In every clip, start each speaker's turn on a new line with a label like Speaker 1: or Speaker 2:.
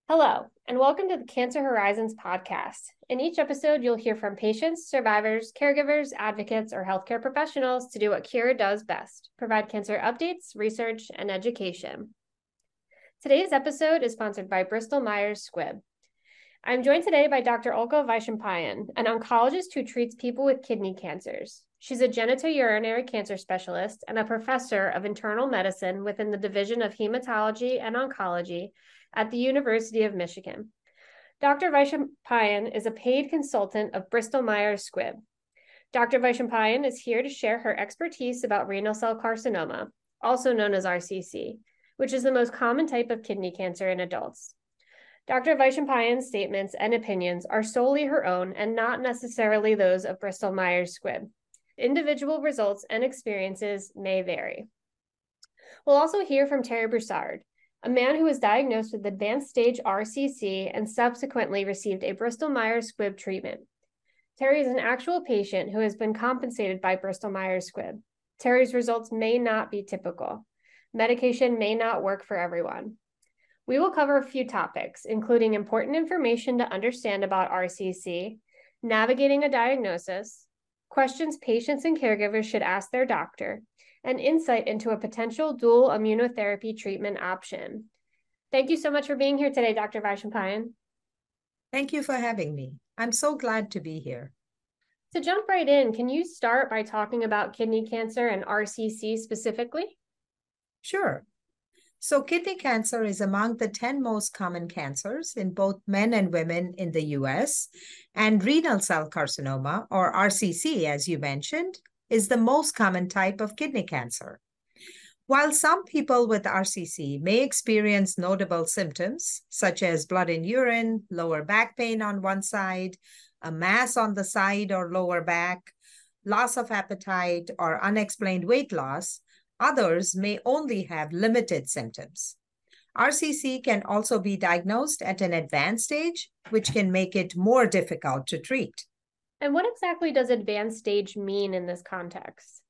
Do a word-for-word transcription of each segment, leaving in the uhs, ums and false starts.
Speaker 1: Hello, and welcome to the Cancer Horizons podcast. In each episode, you'll hear from patients, survivors, caregivers, advocates, or healthcare professionals to do what Cura does best, provide cancer updates, research, and education. Today's episode is sponsored by Bristol Myers Squibb. I'm joined today by Doctor Olga Vaishampayan, an oncologist who treats people with kidney cancers. She's a genitourinary cancer specialist and a professor of internal medicine within the Division of Hematology and Oncology at the University of Michigan. Doctor Vaishampayan is a paid consultant of Bristol Myers Squibb. Doctor Vaishampayan is here to share her expertise about renal cell carcinoma, also known as R C C, which is the most common type of kidney cancer in adults. Doctor Vaishampayan's statements and opinions are solely her own and not necessarily those of Bristol Myers Squibb. Individual results and experiences may vary. We'll also hear from Terry Broussard, a man who was diagnosed with advanced stage R C C and subsequently received a Bristol Myers Squibb treatment. Terry is an actual patient who has been compensated by Bristol Myers Squibb. Terry's results may not be typical. Medication may not work for everyone. We will cover a few topics, including important information to understand about R C C, navigating a diagnosis, questions patients and caregivers should ask their doctor, and insight into a potential dual immunotherapy treatment option. Thank you so much for being here today, Doctor Vaishampayan.
Speaker 2: Thank you for having me. I'm so glad to be here.
Speaker 1: To jump right in, can you start by talking about kidney cancer and R C C specifically?
Speaker 2: Sure. So kidney cancer is among the ten most common cancers in both men and women in the U S, and renal cell carcinoma, or R C C, as you mentioned, is the most common type of kidney cancer. While some people with R C C may experience notable symptoms, such as blood in urine, lower back pain on one side, a mass on the side or lower back, loss of appetite, or unexplained weight loss, others may only have limited symptoms. R C C can also be diagnosed at an advanced stage, which can make it more difficult to treat.
Speaker 1: And what exactly does advanced stage mean in this context?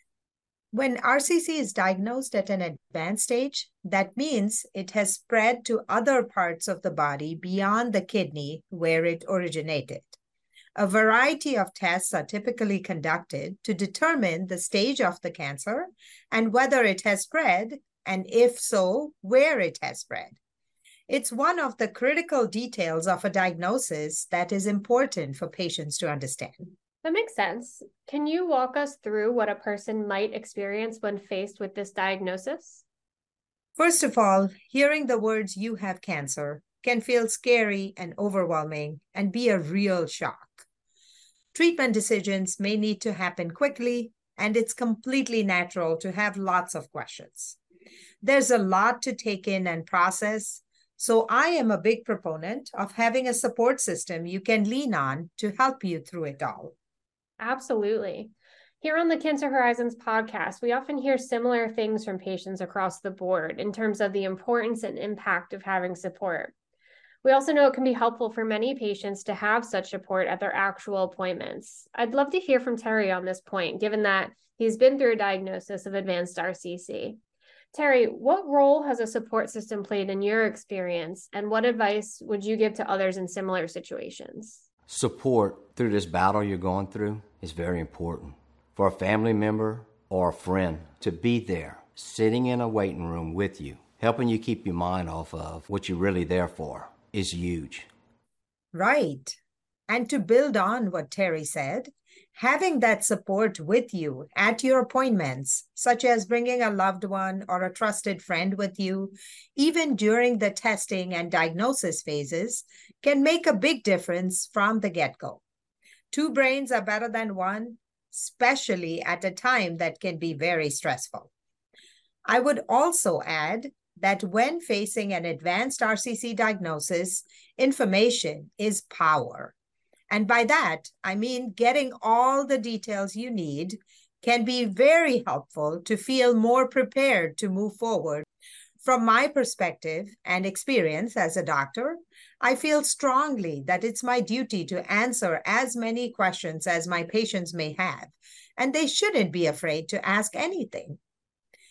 Speaker 2: When R C C is diagnosed at an advanced stage, that means it has spread to other parts of the body beyond the kidney where it originated. A variety of tests are typically conducted to determine the stage of the cancer and whether it has spread, and if so, where it has spread. It's one of the critical details of a diagnosis that is important for patients to understand.
Speaker 1: That makes sense. Can you walk us through what a person might experience when faced with this diagnosis?
Speaker 2: First of all, hearing the words "you have cancer" can feel scary and overwhelming and be a real shock. Treatment decisions may need to happen quickly, and it's completely natural to have lots of questions. There's a lot to take in and process, so I am a big proponent of having a support system you can lean on to help you through it all.
Speaker 1: Absolutely. Here on the Cancer Horizons podcast, we often hear similar things from patients across the board in terms of the importance and impact of having support. We also know it can be helpful for many patients to have such support at their actual appointments. I'd love to hear from Terry on this point, given that he's been through a diagnosis of advanced R C C. Terry, what role has a support system played in your experience, and what advice would you give to others in similar situations?
Speaker 3: Support through this battle you're going through is very important. For a family member or a friend to be there, sitting in a waiting room with you, helping you keep your mind off of what you're really there for, is huge.
Speaker 2: Right. And to build on what Terry said, having that support with you at your appointments, such as bringing a loved one or a trusted friend with you, even during the testing and diagnosis phases, can make a big difference from the get-go. Two brains are better than one, especially at a time that can be very stressful. I would also add that when facing an advanced R C C diagnosis, information is power. And by that, I mean getting all the details you need can be very helpful to feel more prepared to move forward. From my perspective and experience as a doctor, I feel strongly that it's my duty to answer as many questions as my patients may have, and they shouldn't be afraid to ask anything.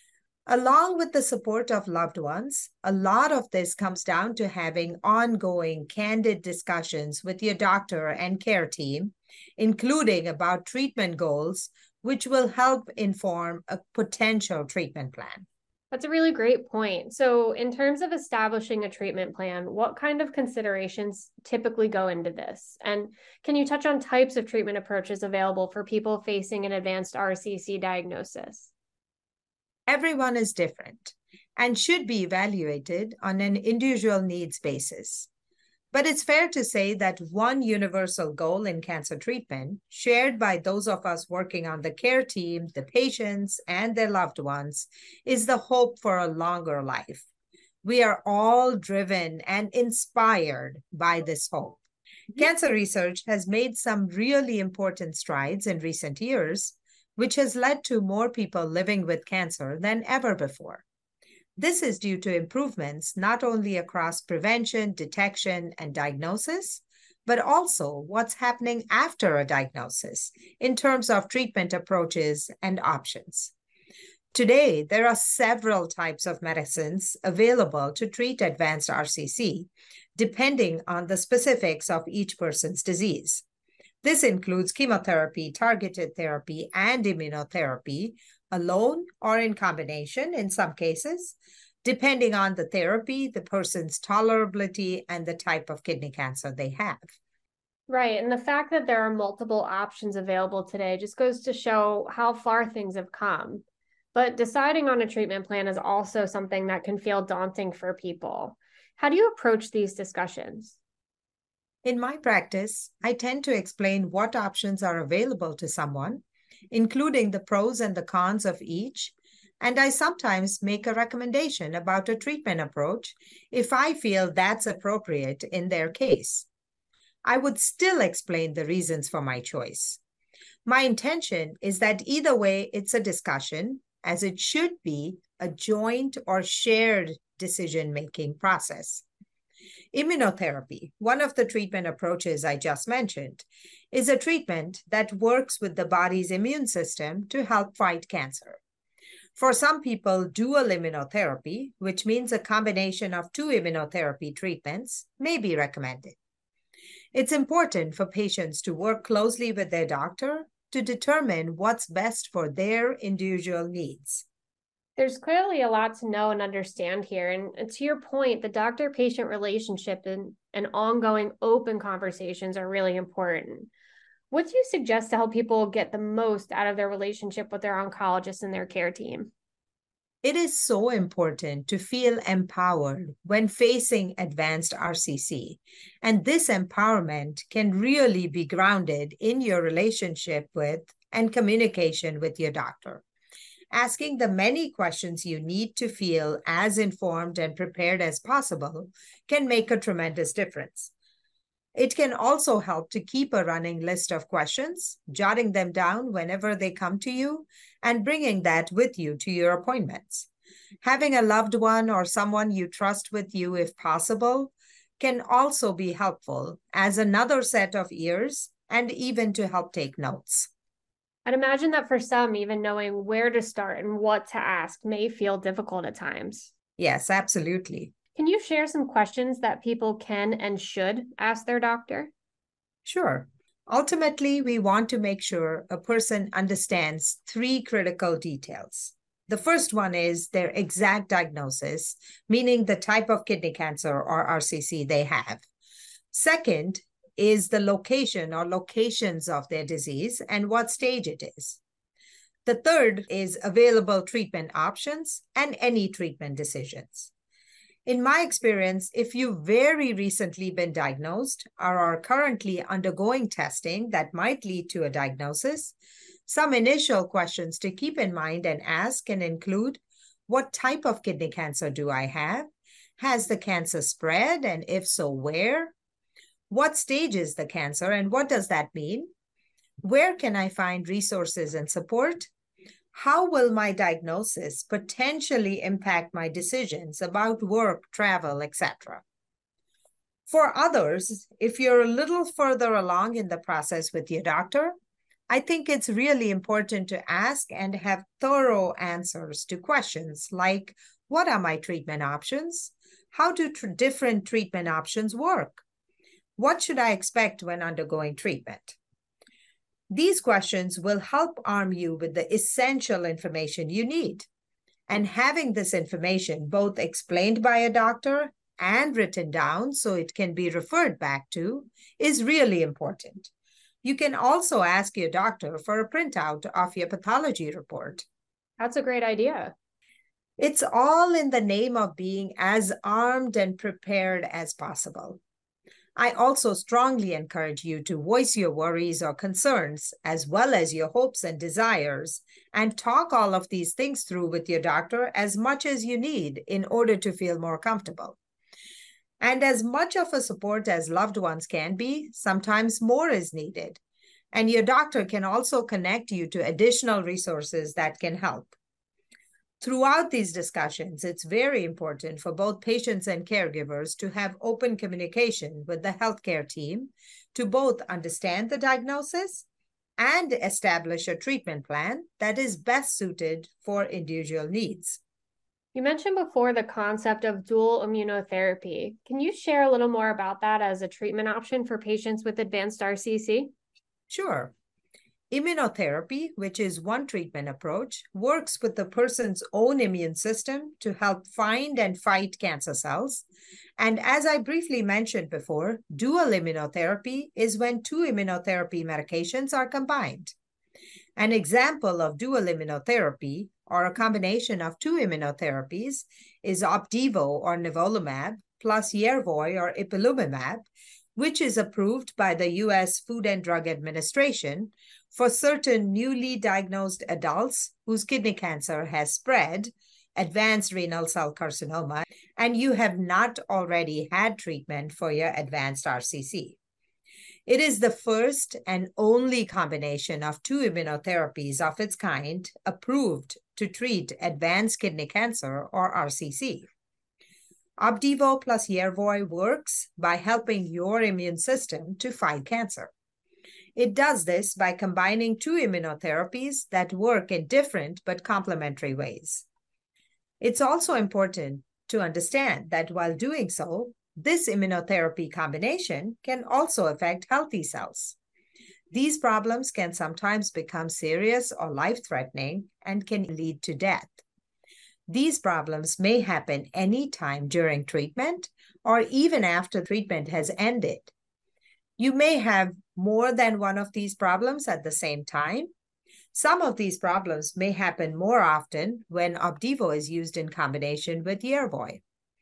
Speaker 2: Along with the support of loved ones, a lot of this comes down to having ongoing, candid discussions with your doctor and care team, including about treatment goals, which will help inform a potential treatment plan.
Speaker 1: That's a really great point. So, in terms of establishing a treatment plan, what kind of considerations typically go into this? And can you touch on types of treatment approaches available for people facing an advanced R C C diagnosis?
Speaker 2: Everyone is different and should be evaluated on an individual needs basis. But it's fair to say that one universal goal in cancer treatment, shared by those of us working on the care team, the patients, and their loved ones, is the hope for a longer life. We are all driven and inspired by this hope. Cancer research has made some really important strides in recent years, which has led to more people living with cancer than ever before. This is due to improvements not only across prevention, detection, and diagnosis, but also what's happening after a diagnosis in terms of treatment approaches and options. Today, there are several types of medicines available to treat advanced R C C, depending on the specifics of each person's disease. This includes chemotherapy, targeted therapy, and immunotherapy, alone or in combination in some cases, depending on the therapy, the person's tolerability, and the type of kidney cancer they have.
Speaker 1: Right. And the fact that there are multiple options available today just goes to show how far things have come. But deciding on a treatment plan is also something that can feel daunting for people. How do you approach these discussions?
Speaker 2: In my practice, I tend to explain what options are available to someone, including the pros and the cons of each, and I sometimes make a recommendation about a treatment approach if I feel that's appropriate in their case. I would still explain the reasons for my choice. My intention is that either way, it's a discussion, as it should be a joint or shared decision-making process. Immunotherapy, one of the treatment approaches I just mentioned, is a treatment that works with the body's immune system to help fight cancer. For some people, dual immunotherapy, which means a combination of two immunotherapy treatments, may be recommended. It's important for patients to work closely with their doctor to determine what's best for their individual needs.
Speaker 1: There's clearly a lot to know and understand here. And to your point, the doctor-patient relationship and, and ongoing open conversations are really important. What do you suggest to help people get the most out of their relationship with their oncologist and their care team?
Speaker 2: It is so important to feel empowered when facing advanced R C C. And this empowerment can really be grounded in your relationship with and communication with your doctor. Asking the many questions you need to feel as informed and prepared as possible can make a tremendous difference. It can also help to keep a running list of questions, jotting them down whenever they come to you, and bringing that with you to your appointments. Having a loved one or someone you trust with you, if possible, can also be helpful as another set of ears and even to help take notes.
Speaker 1: I'd imagine that for some, even knowing where to start and what to ask may feel difficult at times.
Speaker 2: Yes, absolutely.
Speaker 1: Can you share some questions that people can and should ask their doctor?
Speaker 2: Sure. Ultimately, we want to make sure a person understands three critical details. The first one is their exact diagnosis, meaning the type of kidney cancer or R C C they have. Second is the location or locations of their disease and what stage it is. The third is available treatment options and any treatment decisions. In my experience, if you've very recently been diagnosed or are currently undergoing testing that might lead to a diagnosis, some initial questions to keep in mind and ask can include, what type of kidney cancer do I have? Has the cancer spread, and if so, where? What stage is the cancer, and what does that mean? Where can I find resources and support? How will my diagnosis potentially impact my decisions about work, travel, et cetera? For others, if you're a little further along in the process with your doctor, I think it's really important to ask and have thorough answers to questions like, what are my treatment options? How do tr- different treatment options work? What should I expect when undergoing treatment? These questions will help arm you with the essential information you need. And having this information both explained by a doctor and written down so it can be referred back to is really important. You can also ask your doctor for a printout of your pathology report.
Speaker 1: That's a great idea.
Speaker 2: It's all in the name of being as armed and prepared as possible. I also strongly encourage you to voice your worries or concerns, as well as your hopes and desires, and talk all of these things through with your doctor as much as you need in order to feel more comfortable. And as much of a support as loved ones can be, sometimes more is needed. And your doctor can also connect you to additional resources that can help. Throughout these discussions, it's very important for both patients and caregivers to have open communication with the healthcare team to both understand the diagnosis and establish a treatment plan that is best suited for individual needs.
Speaker 1: You mentioned before the concept of dual immunotherapy. Can you share a little more about that as a treatment option for patients with advanced R C C?
Speaker 2: Sure. Immunotherapy, which is one treatment approach, works with the person's own immune system to help find and fight cancer cells. And as I briefly mentioned before, dual immunotherapy is when two immunotherapy medications are combined. An example of dual immunotherapy, or a combination of two immunotherapies, is Opdivo or nivolumab plus Yervoy or ipilimumab, which is approved by the U S Food and Drug Administration for certain newly diagnosed adults whose kidney cancer has spread, advanced renal cell carcinoma, and you have not already had treatment for your advanced R C C. It is the first and only combination of two immunotherapies of its kind approved to treat advanced kidney cancer or R C C. Opdivo plus Yervoy works by helping your immune system to fight cancer. It does this by combining two immunotherapies that work in different but complementary ways. It's also important to understand that while doing so, this immunotherapy combination can also affect healthy cells. These problems can sometimes become serious or life-threatening and can lead to death. These problems may happen anytime during treatment or even after treatment has ended. You may have more than one of these problems at the same time. Some of these problems may happen more often when Opdivo is used in combination with Yervoy.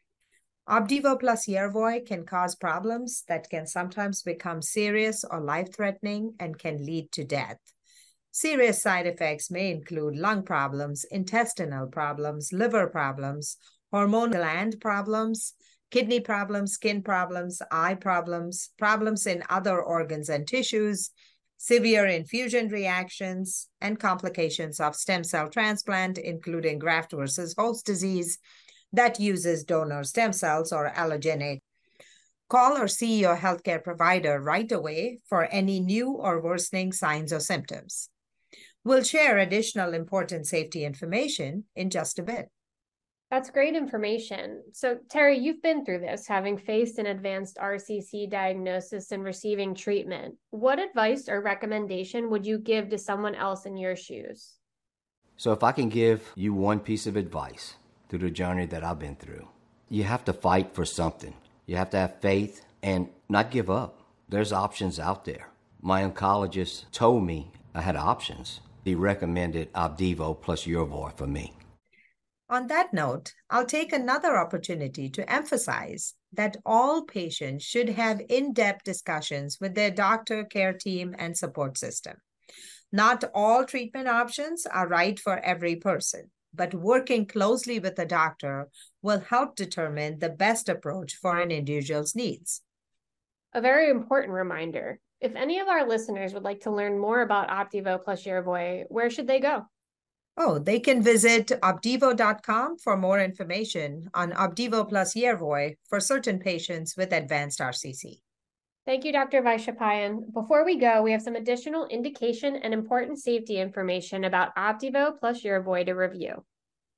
Speaker 2: Opdivo plus Yervoy can cause problems that can sometimes become serious or life-threatening and can lead to death. Serious side effects may include lung problems, intestinal problems, liver problems, hormone gland problems, kidney problems, skin problems, eye problems, problems in other organs and tissues, severe infusion reactions, and complications of stem cell transplant, including graft versus host disease that uses donor stem cells or allogeneic. Call or see your healthcare provider right away for any new or worsening signs or symptoms. We'll share additional important safety information in just a bit.
Speaker 1: That's great information. So, Terry, you've been through this, having faced an advanced R C C diagnosis and receiving treatment. What advice or recommendation would you give to someone else in your shoes?
Speaker 3: So if I can give you one piece of advice through the journey that I've been through, you have to fight for something. You have to have faith and not give up. There's options out there. My oncologist told me I had options. He recommended Opdivo plus Yervoy for me.
Speaker 2: On that note, I'll take another opportunity to emphasize that all patients should have in-depth discussions with their doctor, care team, and support system. Not all treatment options are right for every person, but working closely with the doctor will help determine the best approach for an individual's needs.
Speaker 1: A very important reminder. If any of our listeners would like to learn more about Opdivo plus Yervoy, where should they go?
Speaker 2: Oh, they can visit opdivo dot com for more information on Opdivo plus Yervoy for certain patients with advanced R C C.
Speaker 1: Thank you, Doctor Vaishappayan. Before we go, we have some additional indication and important safety information about Opdivo plus Yervoy to review.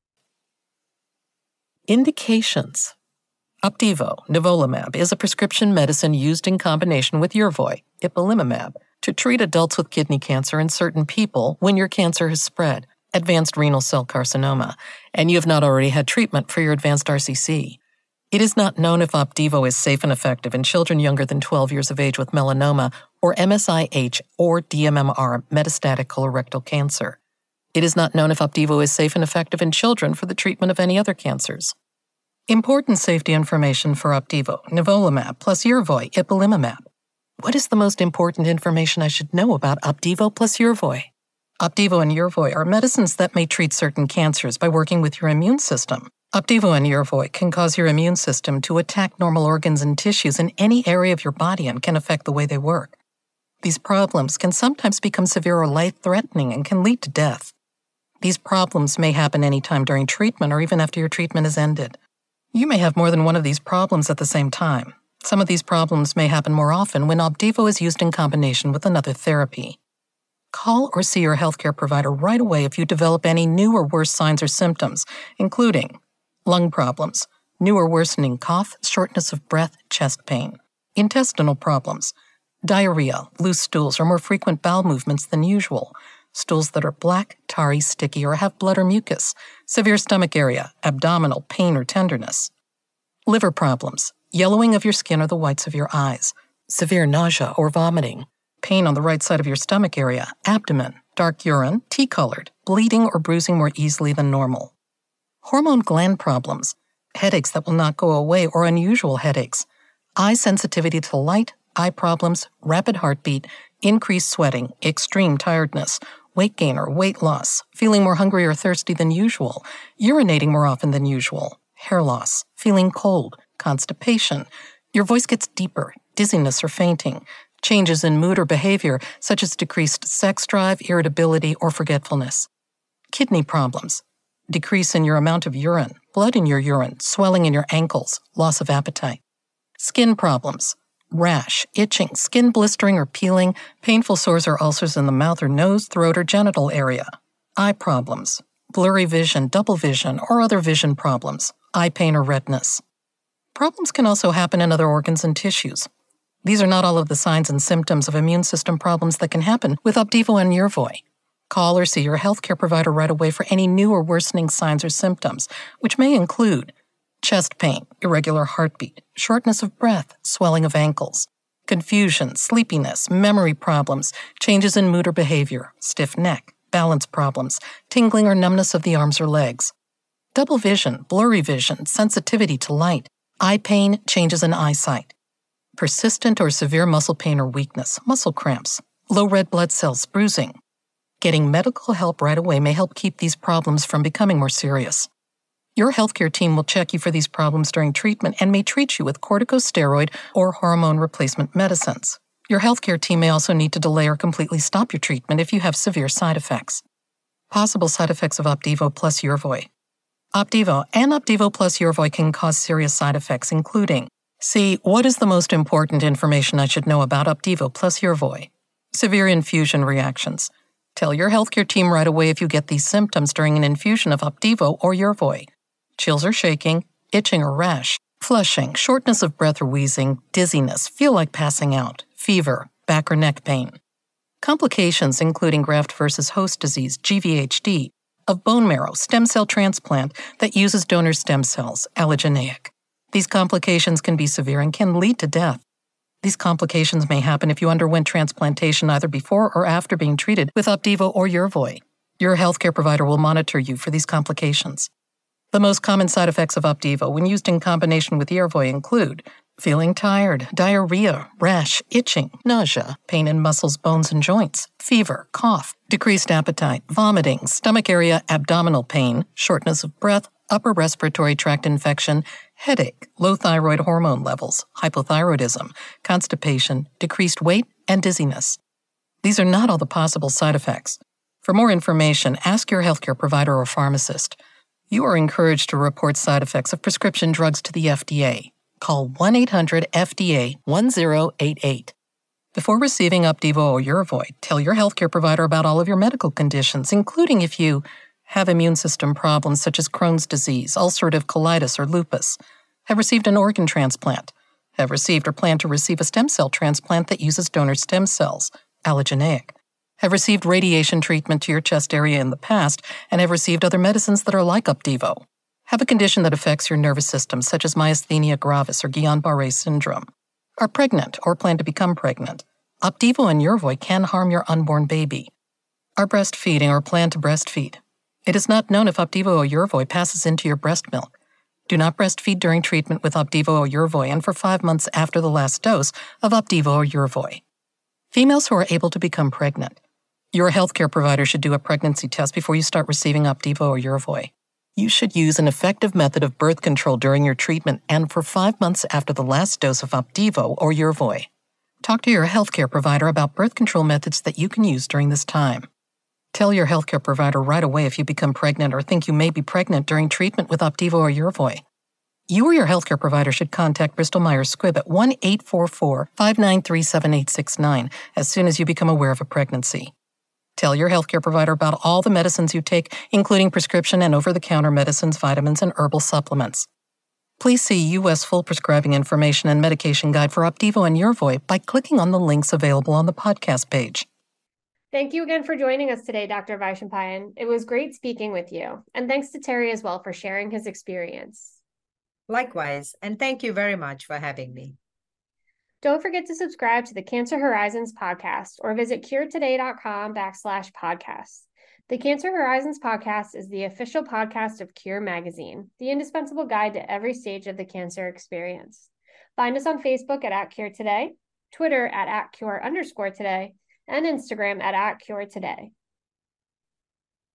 Speaker 4: Indications. Opdivo, nivolumab, is a prescription medicine used in combination with Yervoy, ipilimumab, to treat adults with kidney cancer in certain people when your cancer has spread, advanced renal cell carcinoma, and you have not already had treatment for your advanced R C C. It is not known if Opdivo is safe and effective in children younger than twelve years of age with melanoma or M S I H or D M M R metastatic colorectal cancer. It is not known if Opdivo is safe and effective in children for the treatment of any other cancers. Important safety information for Opdivo, nivolumab plus Yervoy, ipilimumab. What is the most important information I should know about Opdivo plus Yervoy? Opdivo and Yervoy are medicines that may treat certain cancers by working with your immune system. Opdivo and Yervoy can cause your immune system to attack normal organs and tissues in any area of your body and can affect the way they work. These problems can sometimes become severe or life-threatening and can lead to death. These problems may happen anytime during treatment or even after your treatment is ended. You may have more than one of these problems at the same time. Some of these problems may happen more often when Opdivo is used in combination with another therapy. Call or see your healthcare provider right away if you develop any new or worse signs or symptoms, including lung problems, new or worsening cough, shortness of breath, chest pain, intestinal problems, diarrhea, loose stools, or more frequent bowel movements than usual, stools that are black, tarry, sticky, or have blood or mucus, severe stomach area, abdominal pain or tenderness, liver problems, yellowing of your skin or the whites of your eyes, severe nausea or vomiting, pain on the right side of your stomach area, abdomen, dark urine, tea-colored, bleeding or bruising more easily than normal, hormone gland problems, headaches that will not go away or unusual headaches, eye sensitivity to light, eye problems, rapid heartbeat, increased sweating, extreme tiredness, weight gain or weight loss, feeling more hungry or thirsty than usual, urinating more often than usual, hair loss, feeling cold, constipation, your voice gets deeper, dizziness or fainting, changes in mood or behavior such as decreased sex drive, irritability, or forgetfulness, kidney problems, decrease in your amount of urine, blood in your urine, swelling in your ankles, loss of appetite, skin problems, rash, itching, skin blistering or peeling, painful sores or ulcers in the mouth or nose, throat, or genital area, eye problems, blurry vision, double vision, or other vision problems, eye pain or redness. Problems can also happen in other organs and tissues. These are not all of the signs and symptoms of immune system problems that can happen with Opdivo and Yervoy. Call or see your healthcare provider right away for any new or worsening signs or symptoms, which may include chest pain, irregular heartbeat, shortness of breath, swelling of ankles, confusion, sleepiness, memory problems, changes in mood or behavior, stiff neck, balance problems, tingling or numbness of the arms or legs, double vision, blurry vision, sensitivity to light, eye pain, changes in eyesight, persistent or severe muscle pain or weakness, muscle cramps, low red blood cells, bruising. Getting medical help right away may help keep these problems from becoming more serious. Your healthcare team will check you for these problems during treatment and may treat you with corticosteroid or hormone replacement medicines. Your healthcare team may also need to delay or completely stop your treatment if you have severe side effects. Possible side effects of Opdivo plus Yervoy. Opdivo and Opdivo plus Yervoy can cause serious side effects, including C. What is the most important information I should know about Opdivo plus Yervoy? Severe infusion reactions. Tell your healthcare team right away if you get these symptoms during an infusion of Opdivo or Yervoy. Chills or shaking, itching or rash, flushing, shortness of breath or wheezing, dizziness, feel like passing out, fever, back or neck pain. Complications including graft versus host disease, G V H D, of bone marrow stem cell transplant that uses donor stem cells, allogeneic. These complications can be severe and can lead to death. These complications may happen if you underwent transplantation either before or after being treated with Opdivo or Yervoy. Your healthcare provider will monitor you for these complications. The most common side effects of Opdivo when used in combination with Yervoy include feeling tired, diarrhea, rash, itching, nausea, pain in muscles, bones, and joints, fever, cough, decreased appetite, vomiting, stomach area, abdominal pain, shortness of breath, upper respiratory tract infection, headache, low thyroid hormone levels, hypothyroidism, constipation, decreased weight, and dizziness. These are not all the possible side effects. For more information, ask your healthcare provider or pharmacist. You are encouraged to report side effects of prescription drugs to the F D A. Call one eight hundred F D A one zero eight eight. Before receiving Opdivo or Yervoy, tell your healthcare provider about all of your medical conditions, including if you have immune system problems such as Crohn's disease, ulcerative colitis, or lupus, have received an organ transplant, have received or plan to receive a stem cell transplant that uses donor stem cells, allogeneic, have received radiation treatment to your chest area in the past, and have received other medicines that are like Opdivo, have a condition that affects your nervous system such as myasthenia gravis or Guillain-Barré syndrome, are pregnant or plan to become pregnant. Opdivo and Yervoy can harm your unborn baby, are breastfeeding or plan to breastfeed. It is not known if Opdivo or Yervoy passes into your breast milk. Do not breastfeed during treatment with Opdivo or Yervoy and for five months after the last dose of Opdivo or Yervoy. Females who are able to become pregnant. Your healthcare provider should do a pregnancy test before you start receiving Opdivo or Yervoy. You should use an effective method of birth control during your treatment and for five months after the last dose of Opdivo or Yervoy. Talk to your healthcare provider about birth control methods that you can use during this time. Tell your healthcare provider right away if you become pregnant or think you may be pregnant during treatment with Opdivo or Yervoy. You or your healthcare provider should contact Bristol Myers Squibb at one eight four four, five nine three, seven eight six nine as soon as you become aware of a pregnancy. Tell your healthcare provider about all the medicines you take, including prescription and over-the-counter medicines, vitamins, and herbal supplements. Please see U S full prescribing information and medication guide for Opdivo and Yervoy by clicking on the links available on the podcast page.
Speaker 1: Thank you again for joining us today, Doctor Vaishampayan. It was great speaking with you. And thanks to Terry as well for sharing his experience.
Speaker 2: Likewise, and thank you very much for having me.
Speaker 1: Don't forget to subscribe to the Cancer Horizons podcast or visit curetoday.com backslash podcasts. The Cancer Horizons podcast is the official podcast of Cure Magazine, the indispensable guide to every stage of the cancer experience. Find us on Facebook at, at Cure Today, Twitter at, at Cure underscore today, and Instagram at, at Cure Today.